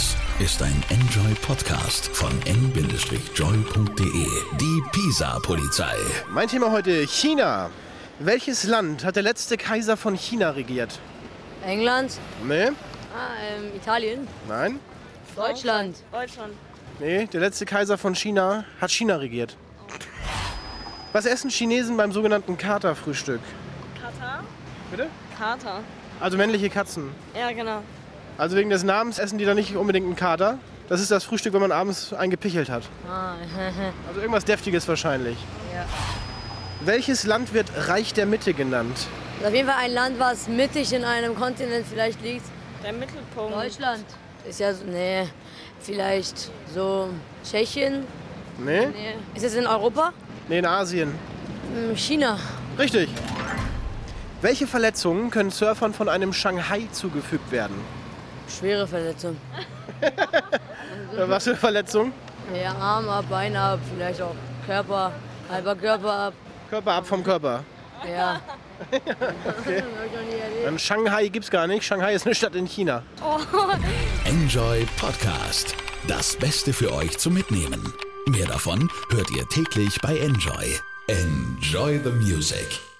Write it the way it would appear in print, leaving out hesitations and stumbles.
Das ist ein Enjoy-Podcast von n-joy.de. Die Pisa-Polizei. Mein Thema heute China. Welches Land hat der letzte Kaiser von China regiert? England? Nee. Italien? Nein. Deutschland? Nee, der letzte Kaiser von China hat China regiert. Was essen Chinesen beim sogenannten Katerfrühstück? Kater? Bitte? Kater. Also männliche Katzen. Ja, genau. Also wegen des Namens essen die da nicht unbedingt einen Kater. Das ist das Frühstück, wenn man abends einen gepichelt hat. Also irgendwas Deftiges wahrscheinlich. Ja. Welches Land wird Reich der Mitte genannt? Das ist auf jeden Fall ein Land, was mittig in einem Kontinent vielleicht liegt. Der Mittelpunkt. Deutschland. Ist ja so, nee, vielleicht so Tschechien. Nee? Nee. Ist es in Europa? Nee, in Asien. China. Richtig. Welche Verletzungen können Surfern von einem Shanghai zugefügt werden? Schwere Verletzung. Was für Verletzungen? Ja, Arm ab, Bein ab, vielleicht auch Körper, halber Körper ab. Körper ab vom Körper. Ja. Okay. Dann Shanghai gibt's gar nicht. Shanghai ist eine Stadt in China. Enjoy Podcast. Das Beste für euch zum Mitnehmen. Mehr davon hört ihr täglich bei Enjoy. Enjoy the music.